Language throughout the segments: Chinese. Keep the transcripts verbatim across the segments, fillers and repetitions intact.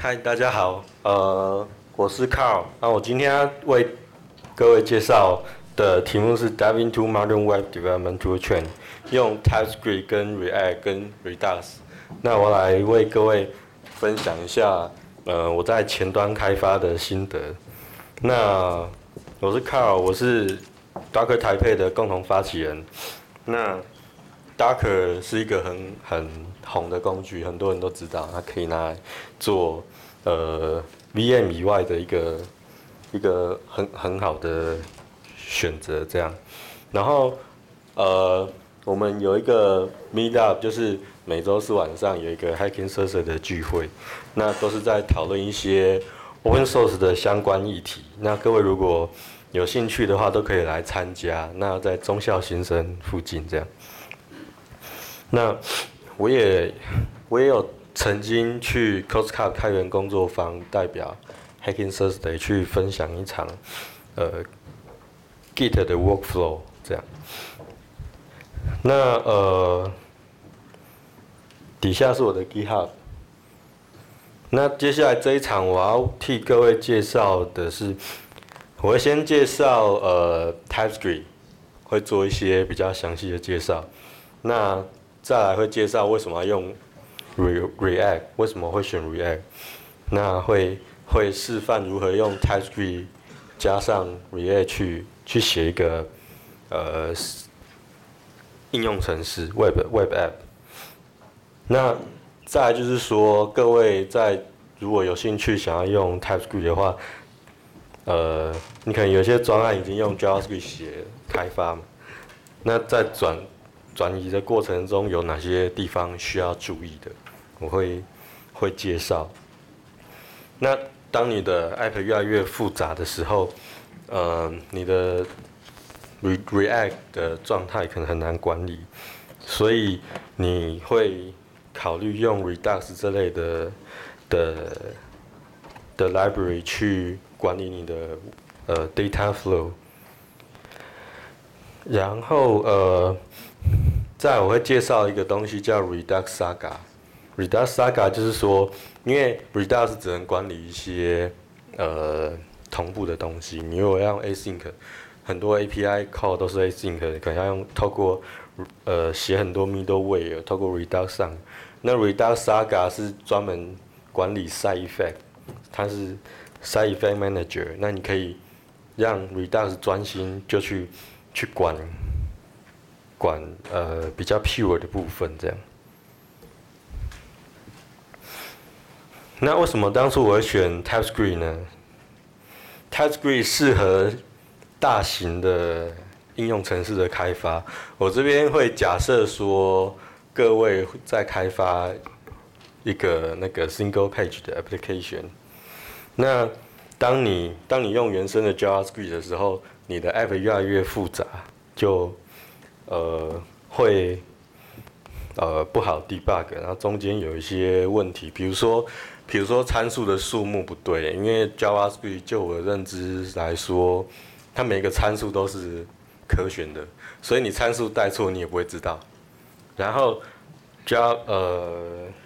嗨，大家好，呃，我是 Carl。那我今天要为各位介绍的题目是 Dive into Modern Web Development Tool Chain， 用 TypeScript 跟 React 跟 Redux。那我来为各位分享一下，呃，我在前端开发的心得。那我是 Carl， 我是 Docker 台配的共同发起人。那 Docker 是一个很很红的工具，很多人都知道，它可以拿来做呃 V M 以外的一个一个很很好的选择，这样。然后呃，我们有一个 Meetup， 就是每周四晚上有一个 Hacking Thursday 的聚会，那都是在讨论一些 Open Source 的相关议题。那各位如果有兴趣的话，都可以来参加。那在忠孝新生附近这样。那我也我也有曾经去 CoastCup 开源工作坊代表 Hacking Thursday 去分享一场呃 Git 的 workflow 这样。那呃底下是我的 GitHub。那接下来这一场我要替各位介绍的是，我会先介绍呃 TypeScript， 会做一些比较详细的介绍。那再来会介绍为什么要用 React， 为什么会选 React， 那会会示范如何用 TypeScript 加上 React 去去写一个呃应用程式 Web Web App。那再来就是说，各位在如果有兴趣想要用 TypeScript 的话，呃，你可能有些专案已经用 JavaScript 写开发嘛，那在转转移的过程中有哪些地方需要注意的，我会会介绍。那当你的 App 越来越复杂的时候，呃，你的 React 的状态可能很难管理，所以你会考虑用 Redux 这类的的的 library 去管理你的呃 data flow。然后呃。再来我会介绍一个东西叫 Redux Saga。Redux Saga 就是说，因为 Redux 只能管理一些呃同步的东西，你如果要用 Async， 很多 A P I call 都是 Async， 可能要用透过呃写很多 middleware， 透过 Redux 上。那 Redux Saga 是专门管理 side effect， 它是 side effect manager， 那你可以让 Redux 专心就去去管。管呃比较 pure 的部分这样。那为什么当初我会选 TypeScript 呢 ？TypeScript 适合大型的应用程式的开发。我这边会假设说，各位在开发一个那个 single page 的 application。那当你当你用原生的 JavaScript 的时候，你的 app 越来越复杂，就呃，会呃不好 debug， 然后中间有一些问题，比如说，比如说参数的数目不对，因为 JavaScript 就我的认知来说，它每个参数都是可选的，所以你参数带错你也不会知道。然后 Java 呃，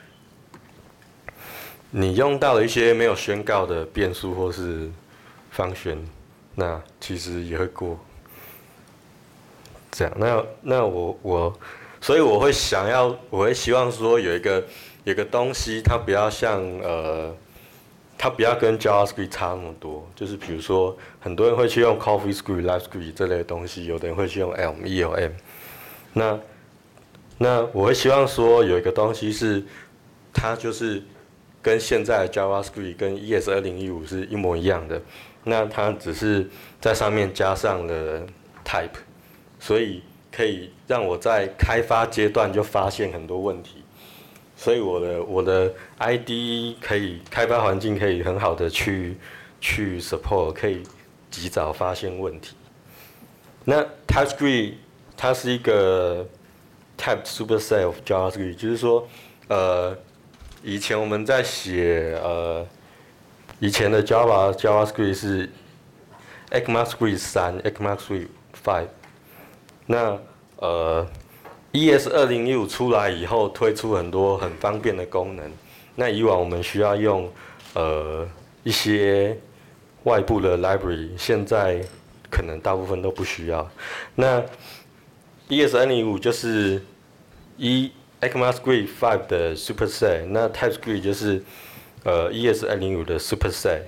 你用到了一些没有宣告的变数或是function，那其实也会过。这样，那那我我，所以我会想要，我会希望说有一个有一个东西，它不要像呃，它不要跟 JavaScript 差那么多。就是比如说，很多人会去用 CoffeeScript、LiveScript 这类的东西，有的人会去用 Elm、E L M。那那我会希望说有一个东西是，它就是跟现在的 JavaScript 跟 E S 二零一五是一模一样的。那它只是在上面加上了 type。所以可以让我在开发阶段就发现很多问题，所以我的我的 I D E 可以开发环境可以很好的去去 support， 可以及早发现问题。那 TypeScript 它是一个 type superset of JavaScript， 就是说，呃，以前我们在写呃以前的 Java JavaScript 是 ECMAScript 三、ECMAScript 五。那呃 ，E S 二零一五出来以后，推出很多很方便的功能。那以往我们需要用呃一些外部的 library， 现在可能大部分都不需要。那 E S 二零五就是一 ECMAScript 五的 superset， 那 TypeScript 就是呃 E S 二零五的 superset。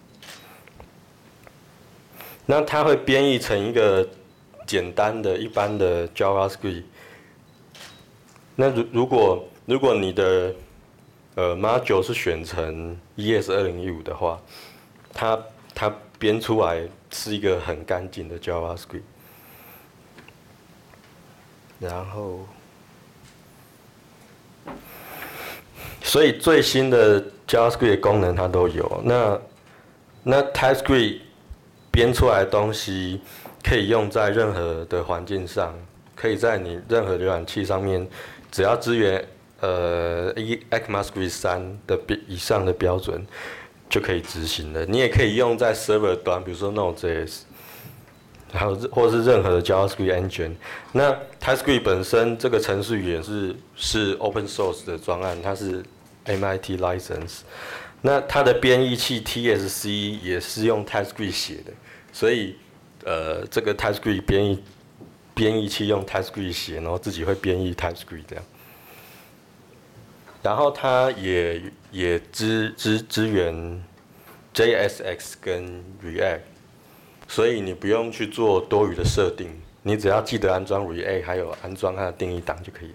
那它会编译成一个简单的一般的 JavaScript。那如如果如果你的呃 module 是选成 E S 二零一五的话，它它编出来是一个很干净的 JavaScript。然后，所以最新的 JavaScript 的功能它都有。那那 TypeScript 编出来的东西可以用在任何的环境上，可以在你任何浏览器上面，只要支援呃 ECMAScript 三的以上的标准就可以执行了。你也可以用在 server 端，比如说 Node.js， 还有或是任何的 JavaScript engine。那 TypeScript 本身这个程式语言是是 open source 的专案，它是 M I T license。那它的编译器 T S C 也是用 TypeScript 写的，所以呃这个 TypeScript 编译编译器用 TypeScript 写，然后自己会编译 TypeScript 这样。然后它也也支支支援 J S X 跟 React， 所以你不用去做多余的设定，你只要记得安装 React， 还有安装它的定义档就可以了。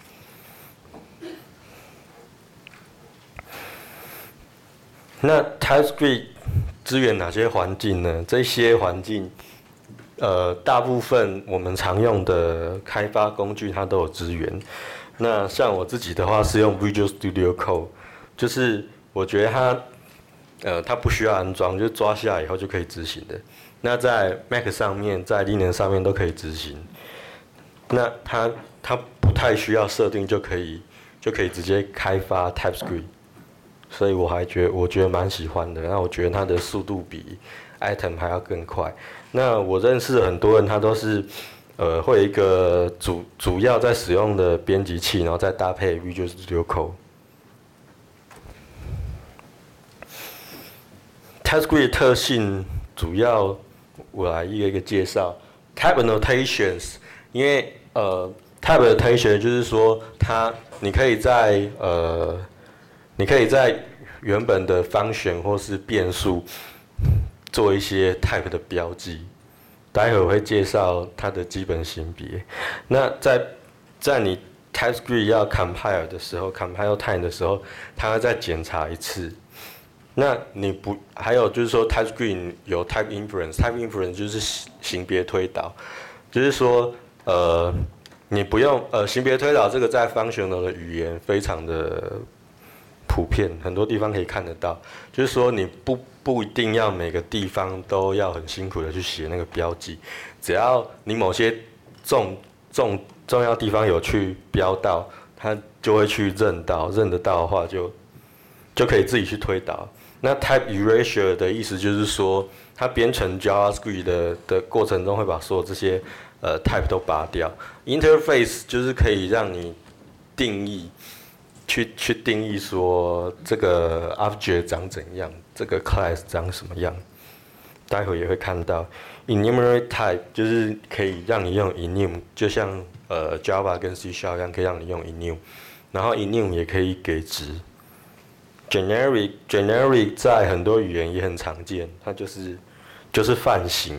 那 TypeScript 支援哪些环境呢？这些环境，呃，大部分我们常用的开发工具它都有支援。那像我自己的话是用 Visual Studio Code， 就是我觉得它，呃，它不需要安装，就抓下来以后就可以执行的。那在 Mac 上面，在 Linux 上面都可以执行。那它它不太需要设定就可以就可以直接开发 TypeScript。所以我还觉得我觉得蛮喜欢的，那我觉得它的速度比 Atom 还要更快。那我认识很多人，他都是呃会有一个主主要在使用的编辑器，然後再搭配 Visual Studio Code。TypeScript 的特性主要我来一个一个介绍。Type annotations， 因为呃 Type annotation 就是说它你可以在呃你可以在原本的function或是变数做一些 type 的标记，待会我会介绍它的基本型别。那在在你 TypeScript 要 compile 的时候 ，compile time 的时候，它会再检查一次。那你不还有就是说 TypeScript 有 type inference，type inference 就是型别推导，就是说呃你不用呃型别推导这个在 functional 的语言非常的普遍，很多地方可以看得到。就是说，你不不一定要每个地方都要很辛苦的去写那个标记，只要你某些重重重要地方有去标到，它就会去认到，认得到的话就就可以自己去推导。那 type erasure 的意思就是说，它编程 JavaScript 的的过程中会把所有这些呃 type 都拔掉。Interface 就是可以让你定义。去去定义说这个 object 长怎样，这个 class 长什么样，待会也会看到。enumerate type 就是可以让你用 enum， 就像呃 Java 跟 C# 一样，可以让你用 enum， 然后 enum 也可以给值。generic generic 在很多语言也很常见，它就是就是泛型。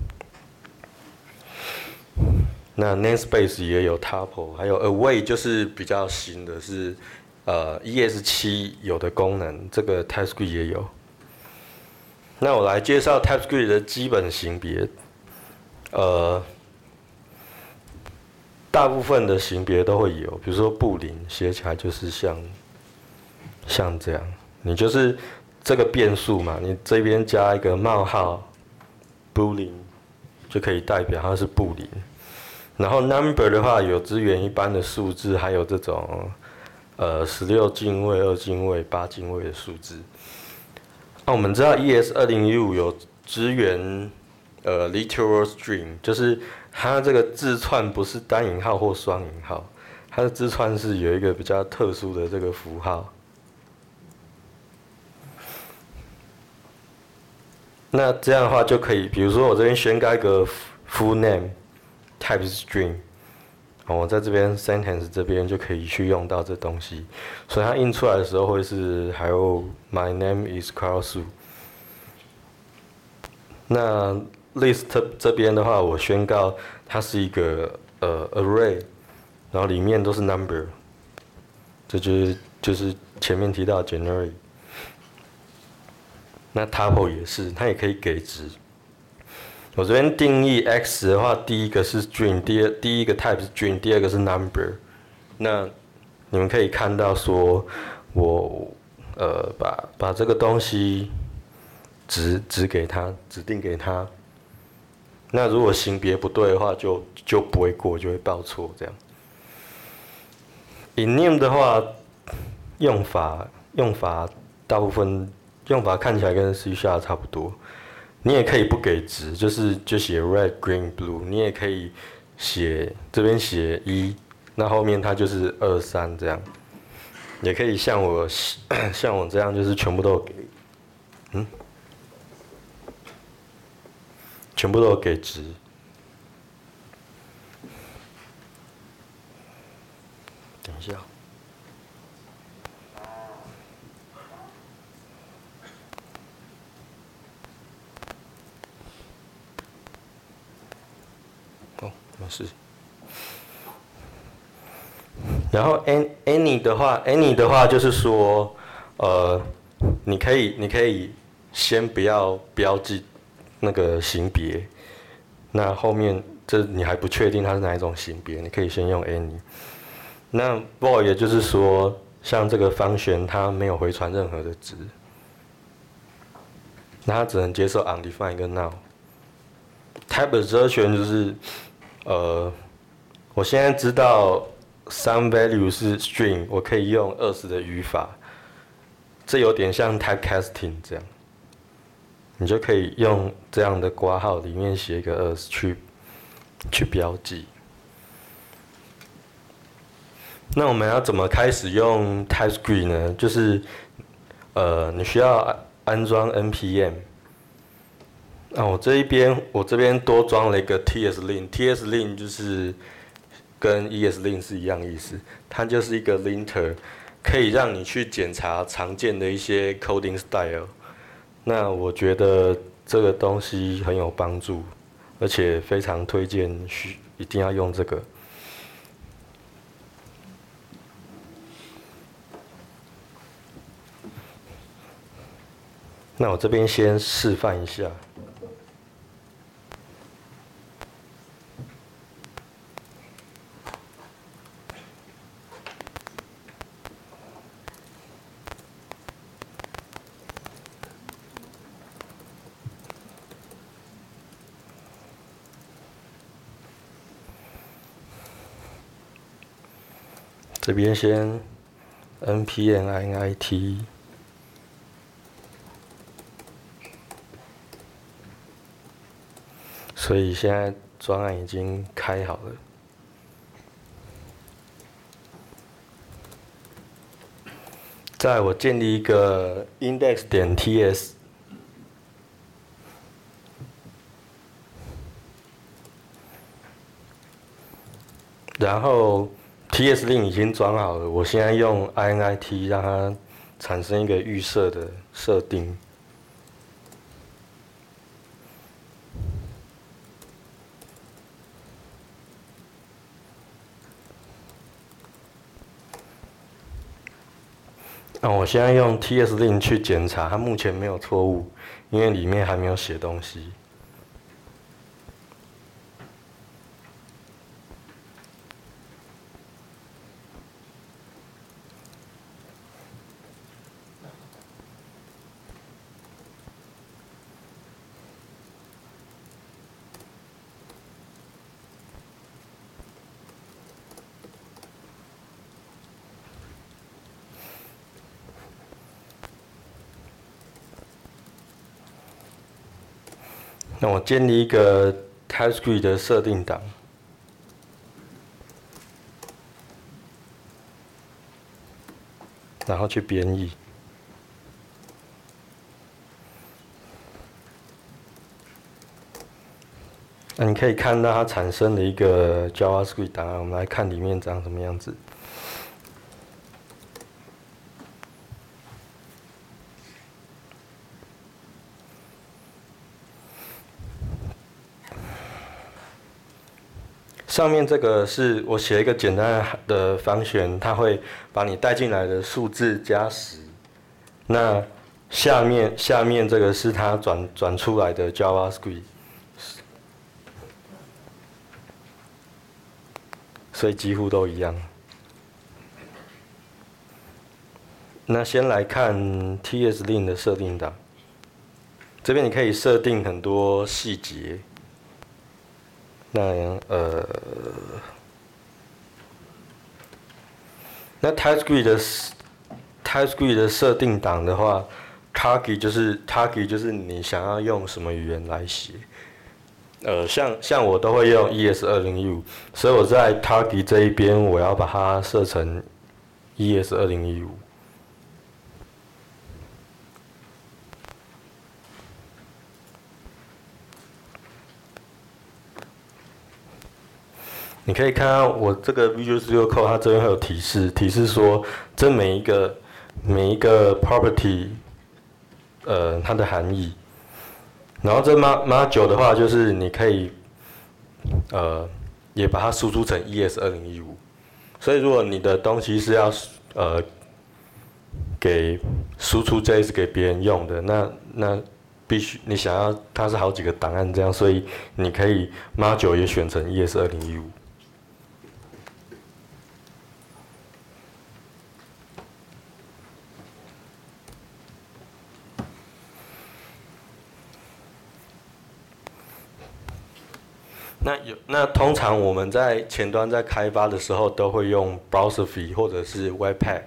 那 namespace 也有 tuple， 还有 await 就是比较新的是。呃 ，E S 七 有的功能，这个 TypeScript 也有。那我来介绍 TypeScript 的基本型别。呃，大部分的型别都会有，比如说布林写起来就是像像这样，你就是这个变数嘛，你这边加一个冒号 boolean 就可以代表它是布林。然后 number 的话有支援一般的数字，还有这种。呃，十六进位、二进位、八进位的数字。那、啊、我们知道 E S 二零一五有支援呃 literal string， 就是它这个字串不是单引号或双引号，它的字串是有一个比较特殊的这个符号。 那这样的话就可以，比如说我这边宣告一个 full name type string， 哦，我在这边 sentence 这边就可以去用到这东西，所以它印出来的时候会是还有 my name is Carl Su。那 list 这边的话，我宣告它是一个呃 array， 然后里面都是 number， 这就是就是前面提到的 generate。那 tuple 也是，它也可以给值。我这边定义 x 的话，第一个是 string， 第二第一个 type 是 string， 第二个是 number。那你们可以看到说，我呃把把这个东西指指给它，指定给它。那如果型别不对的话就，就就不会过，就会报错这样。in name 的话，用法用法大部分用法看起来跟 C# 差不多。你也可以不给值，就是就写 red green blue。你也可以写这边写一，那后面它就是二三这样。也可以像我像我这样，就是全部都有给，嗯，全部都有给值。等一下。哦，没事。然后 any 的话 ，any 的话就是说，呃，你可以你可以先不要标记那个型别，那后面这你还不确定它是哪一种型别，你可以先用 any。那 void 也就是说，像这个方旋它没有回传任何的值，那它只能接受 undefined 跟 null。type assertion 就是，呃，我现在知道 some value 是 string， 我可以用二十的语法，这有点像 typecasting 这样，你就可以用这样的括号里面写一个二十去去标记。那我们要怎么开始用 TypeScript 呢？就是，呃，你需要安装 N P M。那我这一边，我这边多装了一个 TSLint，TSLint 就是跟 ESLint 是一样意思，它就是一个 linter， 可以让你去检查常见的一些 coding style。那我觉得这个东西很有帮助，而且非常推荐需一定要用这个。那我这边先示范一下。这边先 npm init， 所以现在专案已经开好了。再来我建立一个 index 点 ts， 然后 TSLint 已经装好了，我现在用 init 让它产生一个预设的设定。那我现在用 TSLint 去检查，它目前没有错误，因为里面还没有写东西。那我建立一个 TypeScript 的设定档，然后去编译。 那你可以看到它产生的一个 JavaScript 档案，我们来看里面长什么样子。上面这个是我写一个简单的function，它会把你带进来的数字加十。那下面下面这个是它转转出来的 JavaScript， 所以几乎都一样。那先来看 T S Lin 的设定档，这边你可以设定很多细节。那呃，那 TypeScript 的 TypeScript 的设定档的话 ，target 就是 target 就是你想要用什么语言来写。呃，像像我都会用 E S 二零一五，所以我在 target 这一边我要把它设成 E S 二零一五。你可以看到我这个 Visual Studio Code， 它这边会有提示，提示说这每一个每一个 property， 呃，它的含义。然后这 module 的话，就是你可以，呃，也把它输出成 E S 二零一五。所以如果你的东西是要呃给输出 J S 给别人用的，那那必须你想要它是好几个档案这样，所以你可以 module 也选成 E S 二零一五。那有那通常我们在前端在开发的时候，都会用 Browserify 或者是 Webpack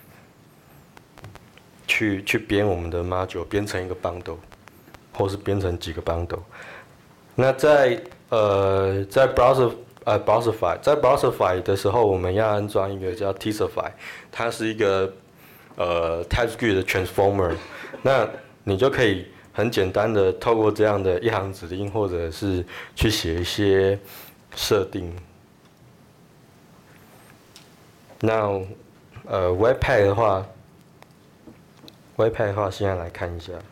去去编我们的 module， 编成一个 bundle， 或是编成几个 bundle。那在呃在 Browser 呃 Browserify 在 Browserify 的时候，我们要安装一个叫 Testify， 它是一个呃 TypeScript 的 transformer， 那你就可以很简单的透过这样的一行指令，或者是去写一些设定。那呃 Webpack 的话 ，Webpack 的话，现在来看一下。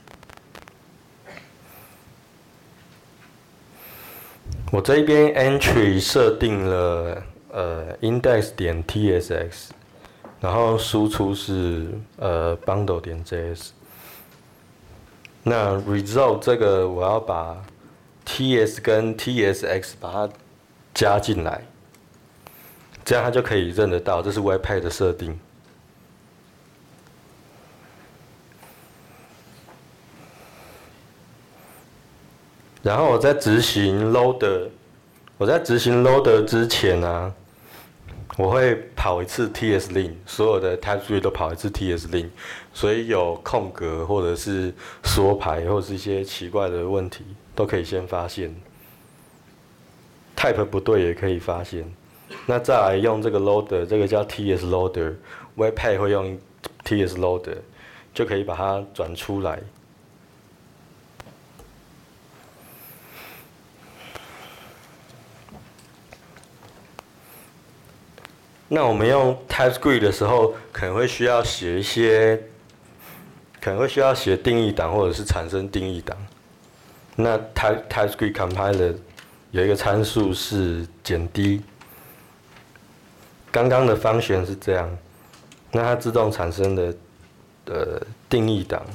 我这边 entry 设定了呃 index 点 tsx， 然后输出是呃 bundle 点 js。那 result 这个我要把 ts 跟 tsx 把它加进来，这样它就可以认得到，这是 Webpack 的设定。然后我在执行 loader， 我在执行 loader 之前啊，我会跑一次 TSLin， 所有的 TypeScript 都跑一次 TSLin， 所以有空格或者是缩排或者是一些奇怪的问题，都可以先发现。type 不对也可以发现。那再来用这个 loader， 这个叫 tsloader，Webpack 会用 tsloader， 就可以把它转出来。那我们用 TypeScript 的时候，可能会需要写一些，可能会需要写定义档或者是产生定义档。那 Type TypeScript Compiler 有一个参数是减 d， 刚刚的function是这样，那它自动产生的呃定义档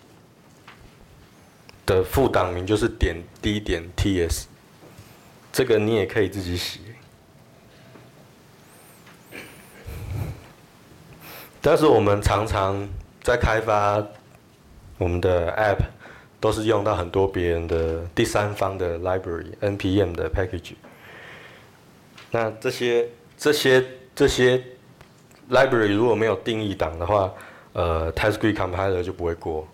的副档名就是点 d 点 ts， 这个你也可以自己写。但是我们常常在开发我们的 App， 都是用到很多别人的第三方的 library、N P M 的 package。那这些这些这些 library 如果没有定义档的话，呃 TypeScript Compiler 就不会过。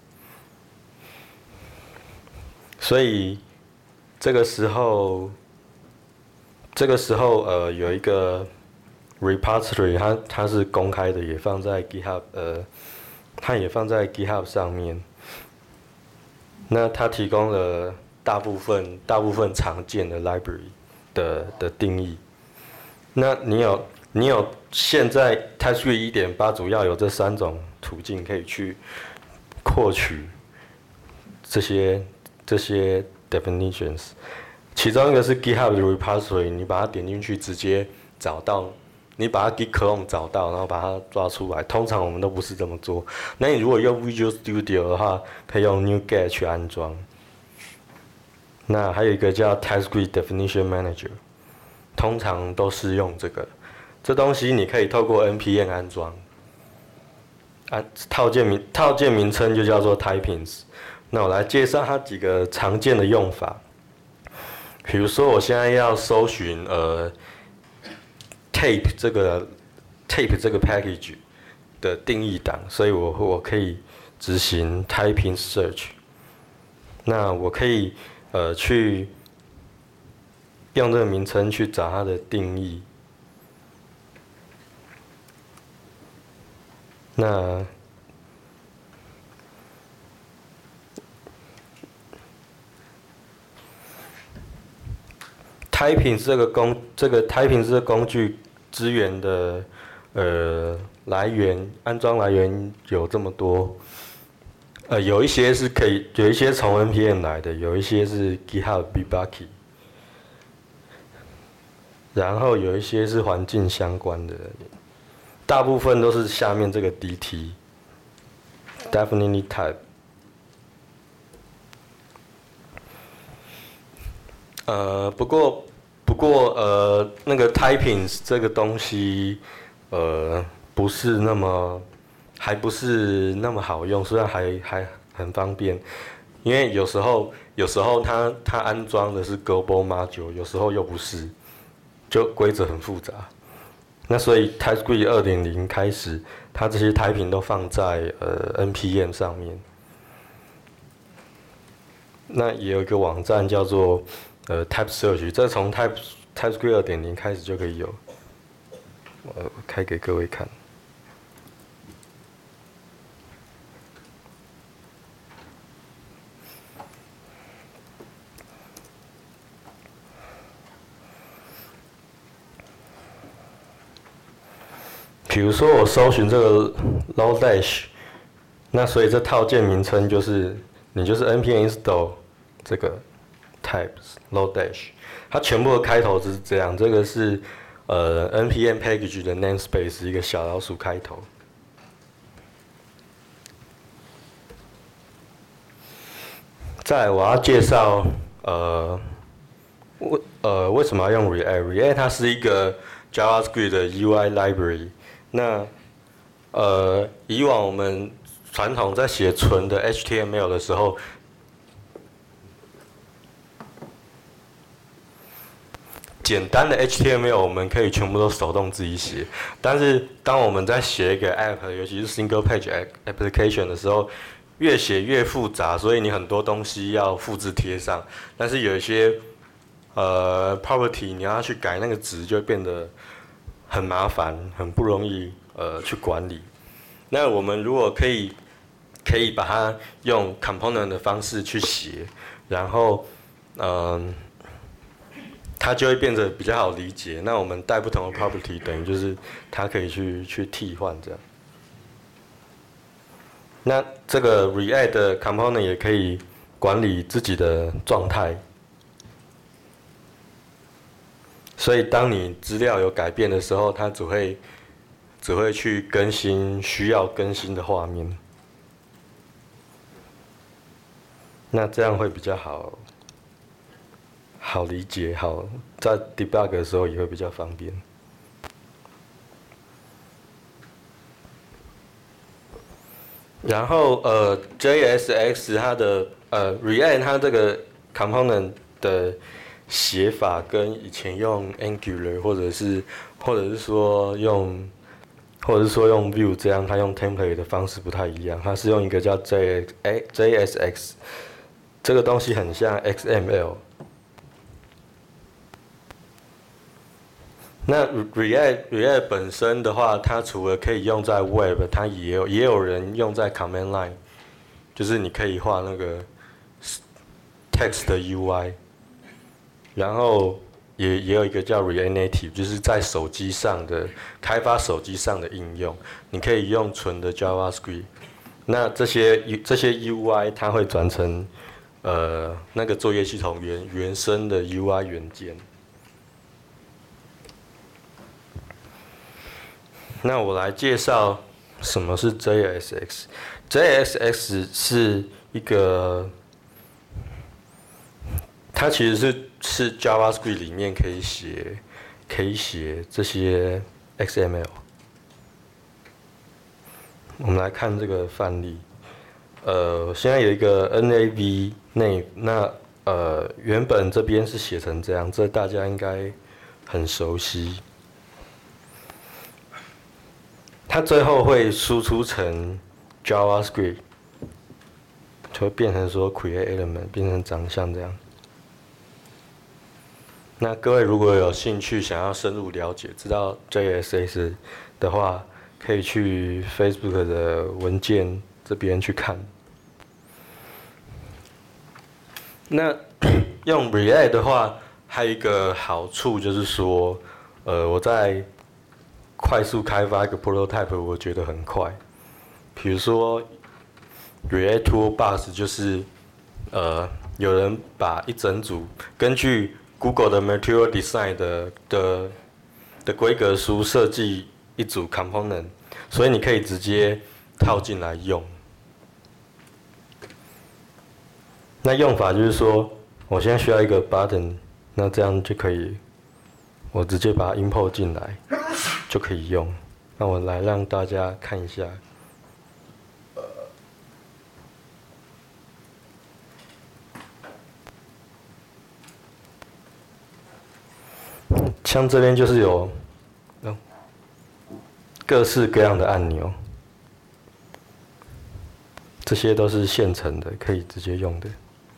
所以这个时候，这个时候呃有一个 repository， 它它是公开的，也放在 GitHub， 呃，它也放在 GitHub 上面。那它提供了大部分大部分常见的 library 的的定义。那你有你有现在 TypeScript 一点八主要有这三种途径可以去获取这些这些 definitions， 其中一个是 GitHub 的 repository， 你把它点进去直接找到，你把它 Git clone 找到，然后把它抓出来。通常我们都不是这么做。那你如果用 Visual Studio 的话，可以用 NuGet 去安装。那还有一个叫 TypeScript Definition Manager， 通常都是用这个。这东西你可以透过 N P M 安装。啊，套件名套件名称就叫做 Typings。那我来介绍它几个常见的用法。比如说，我现在要搜寻呃 tape 这个 tape 这个 package 的定义档，所以我我可以执行 typing search。那我可以呃去用这个名称去找它的定义。那Typing 这个工这个 Typing 这个工具资源的呃来源安装来源有这么多，呃有一些是可以有一些从 N P M 来的，有一些是 GitHub Bitbucket， 然后有一些是环境相关的，大部分都是下面这个 D T Definitely Type。呃，不过不过呃，那个 Typings 这个东西，呃，不是那么，还不是那么好用，虽然还还很方便，因为有时候有时候它它安装的是 Global Module， 有时候又不是，就规则很复杂。那所以 TypeScript 二点零 开始，它这些 Typing 都放在呃 N P M 上面。那也有一个网站叫做呃 Type Search， 这从 Type TypeScript 二点零 开始就可以有，我开给各位看。比如说我搜寻这个 Lodash， 那所以这套件名称就是你就是 npm install 这个 types Lodash， 它全部的开头就是这样，这个是呃 npm package 的 namespace 一个小老鼠开头。再来我要介绍呃为呃为什么要用 React？React 它是一个 JavaScript 的 U I library。那呃，以往我们传统在写纯的 H T M L 的时候，简单的 H T M L 我们可以全部都手动自己写，但是当我们在写一个 App， 尤其是 Single Page Application 的时候，越写越复杂，所以你很多东西要复制贴上，但是有一些呃 property 你要去改那个值，就会变得很麻烦，很不容易呃去管理。那我们如果可以可以把它用 component 的方式去写，然后嗯、呃，它就会变得比较好理解。那我们带不同的 property， 等于就是它可以去去替换这样。那这个 React 的 component 也可以管理自己的状态。所以，当你资料有改变的时候，它只会只会去更新需要更新的画面。那这样会比较好，好理解，好在 debug 的时候也会比较方便。然后呃 ，J S X 它的呃 React 它这个 component 的写法跟以前用 Angular 或者是或者是说用或者是说用 Vue 这样，它用 template 的方式不太一样。它是用一个叫 J S X， 这个东西很像 X M L。那 React React 本身的话，它除了可以用在 Web， 它也有也有人用在 Command Line， 就是你可以画那个 Text 的 U I， 然后也也有一个叫 React Native， 就是在手机上的开发手机上的应用，你可以用纯的 JavaScript。那这些这些 U I 它会转成呃那个作业系统原原生的 U I 元件。那我来介绍什么是 J S X。J S X 是一个，它其实是是 JavaScript 里面可以写可以写这些 X M L。我们来看这个范例。呃，现在有一个 nav name， 那呃原本这边是写成这样，这大家应该很熟悉。它最后会输出成 JavaScript， 就会变成说 create element， 变成长相这样。那各位如果有兴趣想要深入了解，知道 J S X 的话，可以去 Facebook 的文件这边去看。那用 React 的话，还有一个好处就是说，呃，我在快速开发一个 prototype， 我觉得很快。比如说 React Toolbox 就是，呃，有人把一整组根据 Google 的 Material Design 的的的规格书设计一组 component， 所以你可以直接套进来用。那用法就是说，我现在需要一个 button， 那这样就可以，我直接把它 import 进来。就可以用。那我来让大家看一下。像这边就是有各式各样的按钮，这些都是现成的，可以直接用的。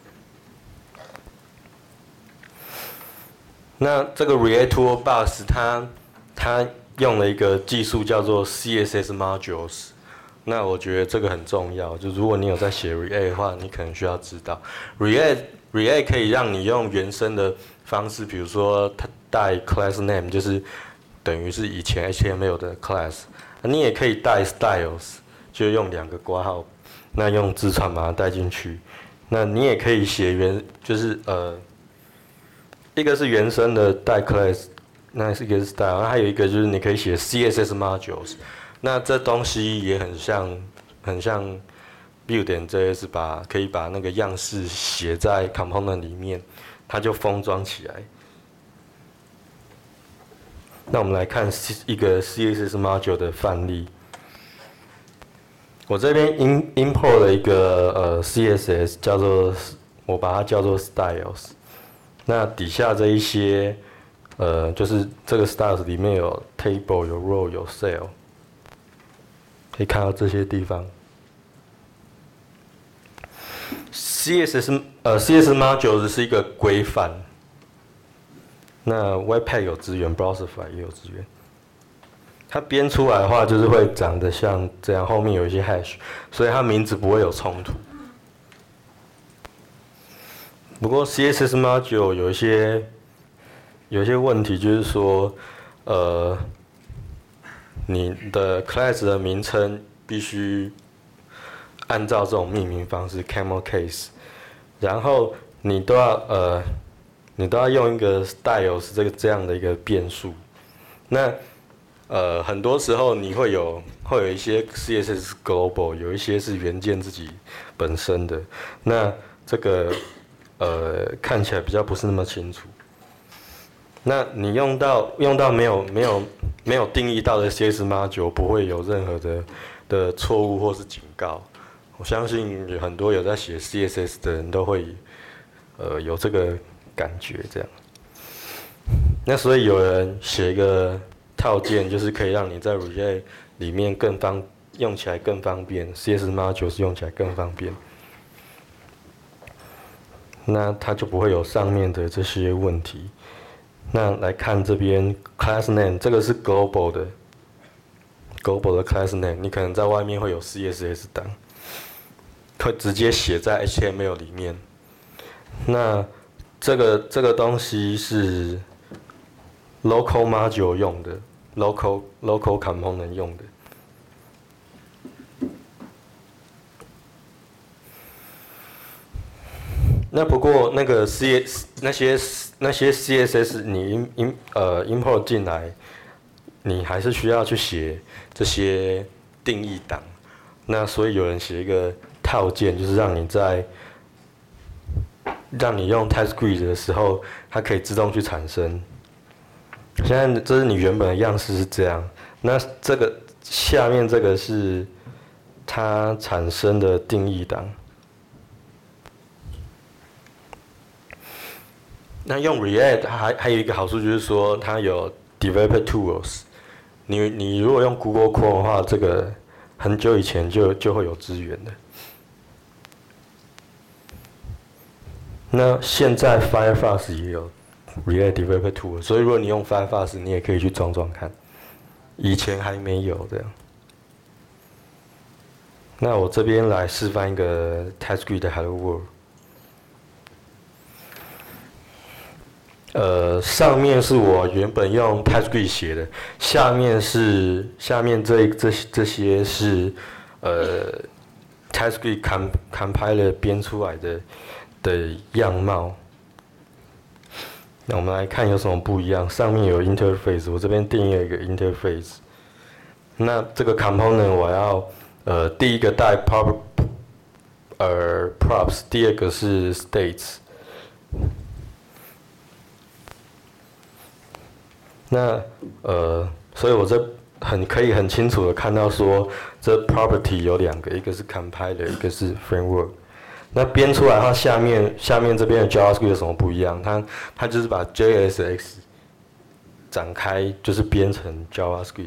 那这个 React Toolbox 它它用了一个技术叫做 C S S Modules， 那我觉得这个很重要。就如果你有在写 React 的话，你可能需要知道 React React 可以让你用原生的方式，比如说它带 class name， 就是等于是以前 H T M L 的 class， 你也可以带 styles， 就用两个括号，那用字串把它带进去。那你也可以写原，就是呃，一个是原生的带 class。那是一个是 style， 那还有一个就是你可以写 C S S modules， 那这东西也很像，很像 Vue.js 把可以把那个样式写在 component 里面，它就封装起来。那我们来看一个 C S S module 的范例。我这边 import 了一个呃 C S S， 叫做我把它叫做 styles， 那底下这一些。呃，就是这个 styles 里面有 table、有 row、有 cell， 可以看到这些地方。C S S 呃 C S S modules 是一个规范，那 Webpack 有资源 ，Browserify 也有资源。它编出来的话，就是会长得像这样，后面有一些 hash， 所以它名字不会有冲突。不过 C S S module 有一些。有些问题就是说，呃，你的 class 的名称必须按照这种命名方式 camel case， 然后你都要呃，你都要用一个 styles 这个这样的一个变数。那呃，很多时候你会有会有一些 C S S global， 有一些是元件自己本身的，那这个呃看起来比较不是那么清楚。那你用到用到没有没有没有定义到的 C S S module 不会有任何的的错误或是警告。我相信有很多有在写 C S S 的人都会呃有这个感觉这样。那所以有人写一个套件，就是可以让你在 React 里面更方用起来更方便 ，C S S module 是用起来更方便。那它就不会有上面的这些问题。那来看这边 class name， 这个是 global 的 global 的 class name， 你可能在外面会有 C S S 档，会直接写在 H T M L 里面。 那这个这个东西是 local module 用的 ，local local component 用的。那不过那个 C S 那些那些 C S S 你 in in 呃 import 进来，你还是需要去写这些定义档。那所以有人写一个套件，就是让你在让你用 TypeScript 的时候，它可以自动去产生。现在这是你原本的样式是这样，那这个下面这个是它产生的定义档。那用 React 还还有一个好处就是说，它有 Developer Tools。你你如果用 Google Chrome 的话，这个很久以前就就会有资源的。那现在 Firefox 也有 React Developer Tools， 所以如果你用 Firefox， 你也可以去装装看。以前还没有这样。那我这边来示范一个 TypeScript 的 Hello World。呃，上面是我原本用 TypeScript 写的，下面是下面这这这些是呃 TypeScript comp compiler 编出来的的样貌。那我们来看有什么不一样。上面有 interface， 我这边定义了一个 interface。那这个 component 我要呃第一个带 prop 呃 props， 第二个是 states。那呃，所以我这很可以很清楚的看到说，这 property 有两个，一个是 compiler， 一个是 framework。那编出来它下面下面这边的 JavaScript 有什么不一样？它它就是把 J S X 展开，就是编成 JavaScript。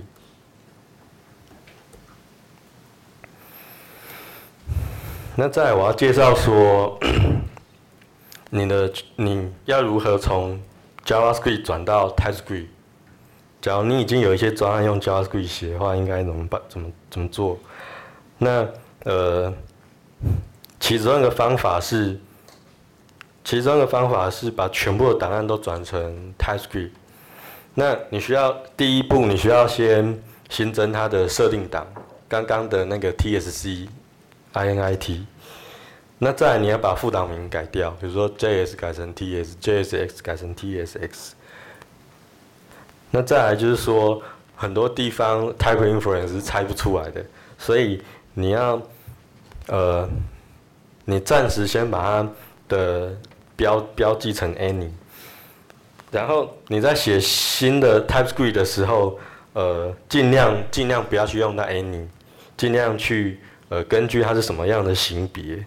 那再来我要介绍说，你的你要如何从 JavaScript 转到 TypeScript。假如你已经有一些专案用 JavaScript 写的话，应该怎么办？怎么怎么做？那呃，其中一个方法是，其中一个方法是把全部的档案都转成 TypeScript。那你需要第一步，你需要先新增它的设定档，刚刚的那个 T S C init。那再来你要把副档名改掉，比如说 J S 改成 T S，J S X 改成 T S X。那再来就是说，很多地方 type inference 是猜不出来的，所以你要，呃，你暂时先把它的标标记成 any， 然后你在写新的 TypeScript 的时候，呃，尽量尽量不要去用到 any， 尽量去呃根据它是什么样的型别。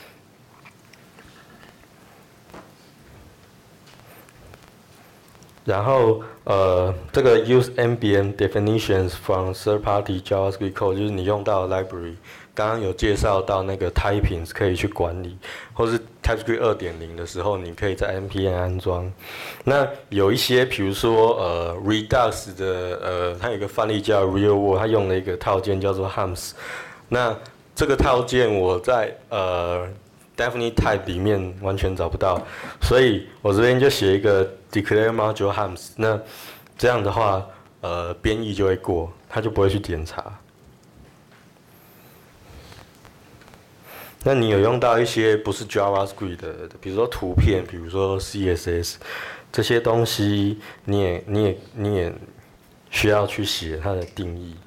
然后，呃，这个 use ambient definitions from third-party JavaScript code 就是你用到的 library， 刚刚有介绍到那个 typings 可以去管理，或是 TypeScript 二点零 的时候，你可以在 npm 安装。那有一些，比如说呃 Redux 的，呃，它有一个范例叫 Real World， 它用了一个套件叫做 Humps。那这个套件我在呃 Definite Type 里面完全找不到，所以我这边就写一个 declare module humps， 那这样的话，呃，编译就会过，它就不会去检查。那你有用到一些不是 JavaScript 的，比如说图片，比如说 C S S 这些东西，你也你也你也需要去写它的定义。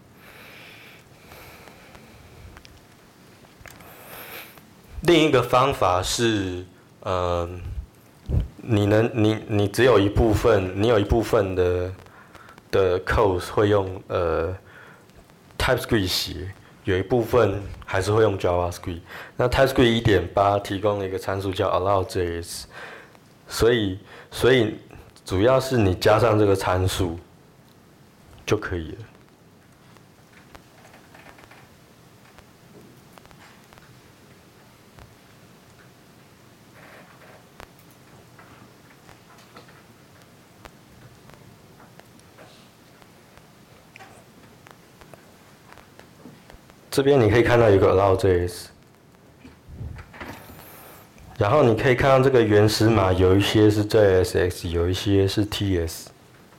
另一个方法是，呃，你能你你只有一部分，你有一部分的的 code 会用呃 TypeScript 写，有一部分还是会用 JavaScript。那 TypeScript 一点八 提供了一个参数叫 allow.js， 所以所以主要是你加上这个参数就可以了。这边你可以看到有个 allow.js， 然后你可以看到这个原始码有一些是 J S X， 有一些是 T S。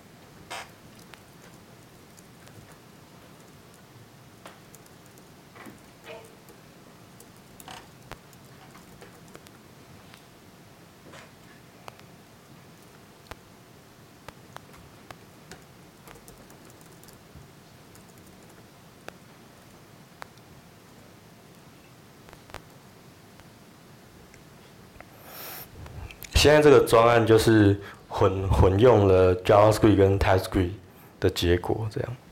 现在这个专案就是混混用了 JavaScript 跟 TypeScript 的结果，这样。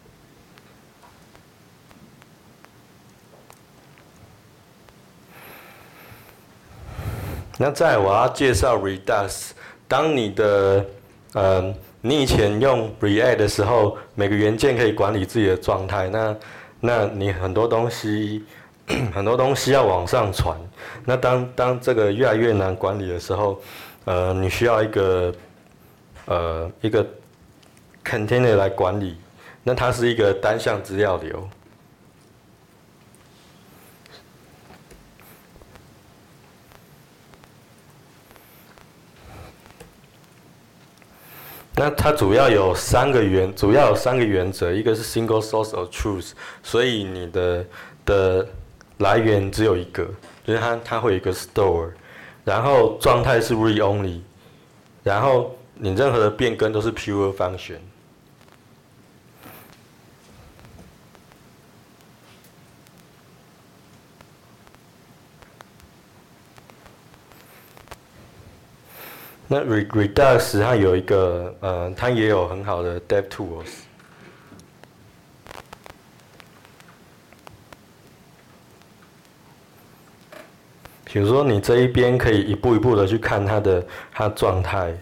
那再来我要介绍 Redux。当你的呃，你以前用 React 的时候，每个元件可以管理自己的状态，那那你很多东西很多东西要往上传。那当当这个越来越难管理的时候，呃，你需要一个呃一个 container 来管理。那它是一个单向资料流。那它主要有三个原，主要有三个原则，一个是 single source of truth， 所以你的的来源只有一个，就是它它会有一个 store， 然后状态是 read only， 然后你任何的变更都是 pure function。那 Redux 它有一个呃，它也有很好的 Dev Tools。比如说，你这一边可以一步一步的去看它的它状态，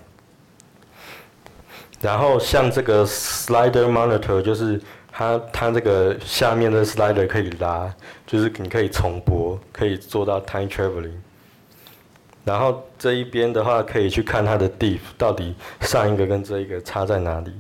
然后像这个 Slider Monitor 就是它它这个下面的 Slider 可以拉，就是你可以重播，可以做到 Time Traveling。然后这一边的话，可以去看它的 diff 到底上一个跟这一个差在哪里。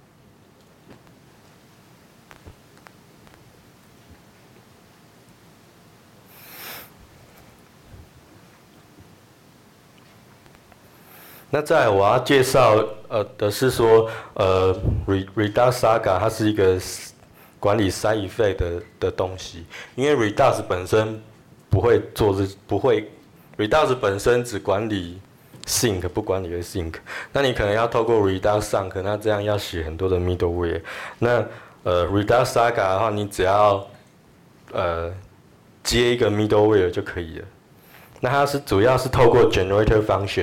那再来我要介绍呃的是说，呃 Redux Saga 它是一个管理 side effect 的的东西，因为 Redux 本身不会做这不会。Redux 本身只管理 sync， 不管理 async。那你可能要透过 Redux Sync， 那这样要写很多的 middleware。那呃 Redux Saga 的话，你只要呃接一个 middleware 就可以了。那它是主要是透过 generator function。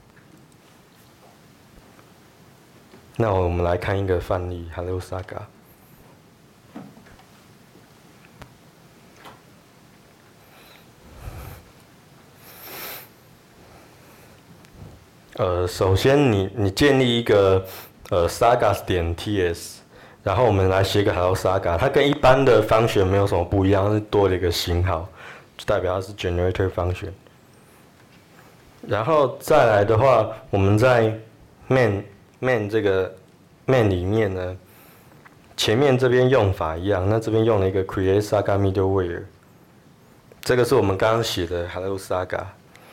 那我们来看一个范例 ，Hello Saga。呃，首先你你建立一个呃 sagas 点 ts， 然后我们来写个 hello saga， 它跟一般的 function 没有什么不一样，是多了一个型号，就代表它是 generator function。然后再来的话，我们在 main main 这个 main 里面呢，前面这边用法一样，那这边用了一个 create saga middleware， 这个是我们刚刚写的 hello saga。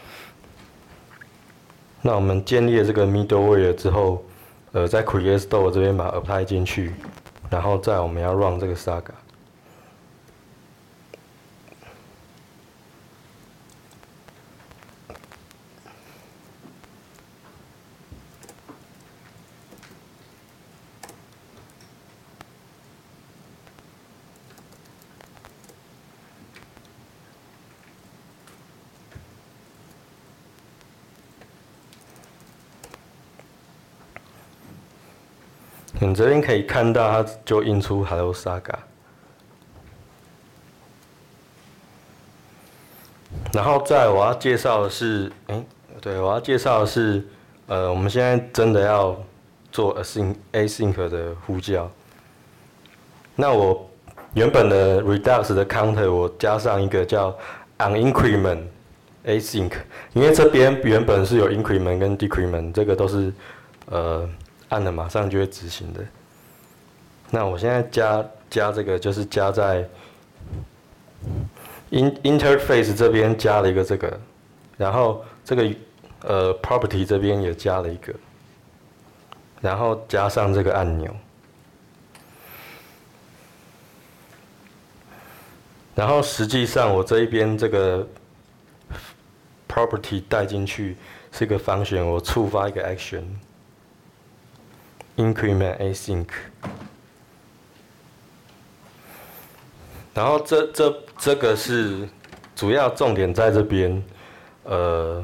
那我们建立了这个 middleware 之后，呃，在 create store 这边把它 apply 进去，然后再我们要 run 这个 saga。你这边可以看到，它就印出 Hello Saga。然后再我要介绍的是，哎，对，我要介绍的是，呃，我们现在真的要做 async async 的呼叫。那我原本的 Redux 的 counter 我加上一个叫 onIncrement async， 因为这边原本是有 increment 跟 decrement， 这个都是呃。按了马上就会执行的。那我现在加加这个就是加在 in interface 这边加了一个这个然后这个呃 property 这边也加了一个，然后加上这个按钮，然后实际上我这一边这个 property 带进去是一个 function， 我触发一个 action increment async， 然后这这这个是主要重点在这边，呃，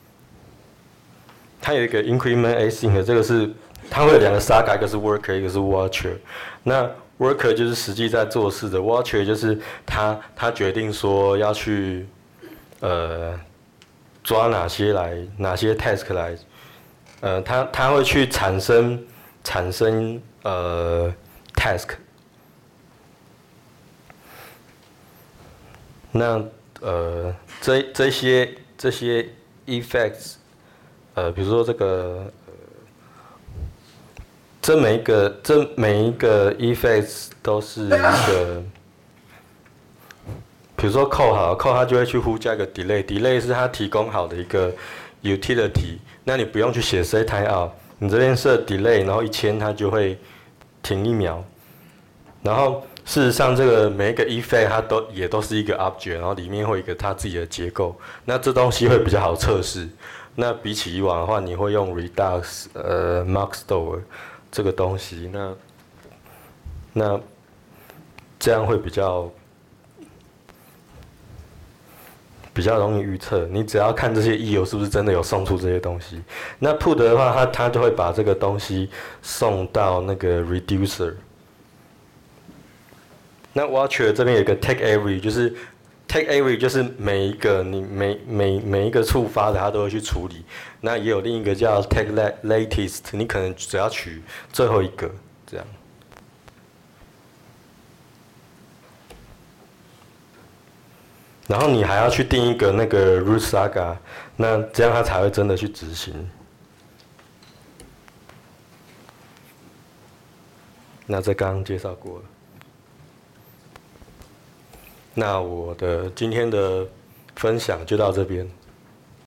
它有一个 increment async， 这个是它会有两个 saga， 一个是 worker， 一个是 watcher。那 worker 就是实际在做事的 ，watcher 就是他他决定说要去呃抓哪些来哪些 task 来，呃，他他会去产生产生呃 task。那呃这这些这些 effects， 呃，比如说这个。这每一个这每一个 effects 都是一个，比如说扣好扣，它就会去呼叫一个 delay，delay 是它提供好的一个 utility， 那你不用去写 set timeout， 你这边设 delay， 然后一签它就会停一秒，然后事实上这个每一个 effect 它都也都是一个 object， 然后里面会有一个它自己的结构，那这东西会比较好测试。那比起以往的话，你会用 Redux 呃 Maxstore 这个东西，那那这样会比较比较容易预测。你只要看这些 E U 是不是真的有送出这些东西。那 put 的话，它它就会把这个东西送到那个 reducer。那 watcher 这边有一个 take every， 就是 take every 就是每一个你每每每一个触发的，它都会去处理。那也有另一个叫 take latest， 你可能只要取最后一个这样。然后你还要去定一个那个 root saga， 那这样它才会真的去执行。那这刚刚介绍过了。那我的今天的分享就到这边。